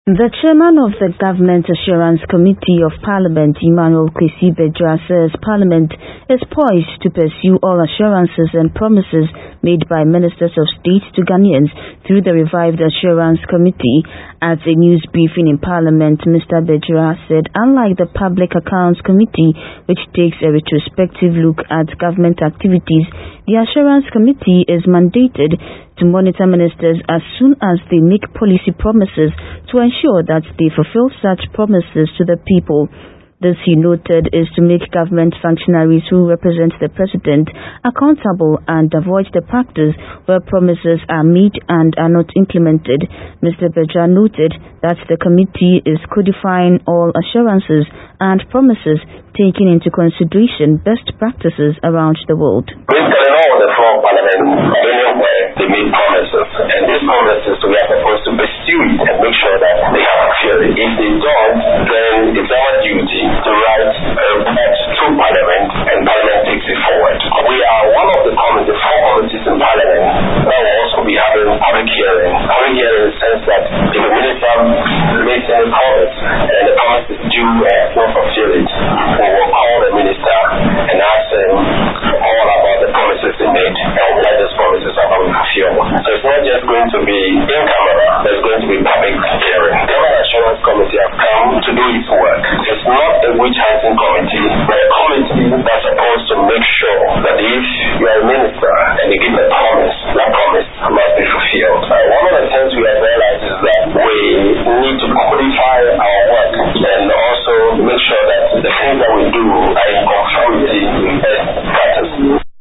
The chairman of the Government Assurance Committee of Parliament, Emmanuel Kwesi Bedzua, says Parliament is poised to pursue all assurances and promises made by Ministers of State to Ghanaians through the revived Assurance Committee. At a news briefing in Parliament, Mr. Bedzua said unlike the Public Accounts Committee, which takes a retrospective look at government activities, the Assurance Committee is mandated to monitor ministers as soon as they make policy promises to ensure that they fulfill such promises to the people. This, he noted, is to make government functionaries who represent the president accountable and avoid the practice where promises are made and are not implemented. Mr. Bedzua noted that the committee is codifying all assurances and promises, taking into consideration best practices around the world. We're telling all the floor of Parliament anywhere they make promises, and these promises we are supposed to pursue it and make sure that they are fulfilled. If they don't, then it's our duty to write a report to Parliament, and Parliament takes it forward. We are one of the committees, 4 committees in Parliament that will also be having public hearing. Public hearing in the sense that if the minister makes any promise and the promise is due and not fulfilled,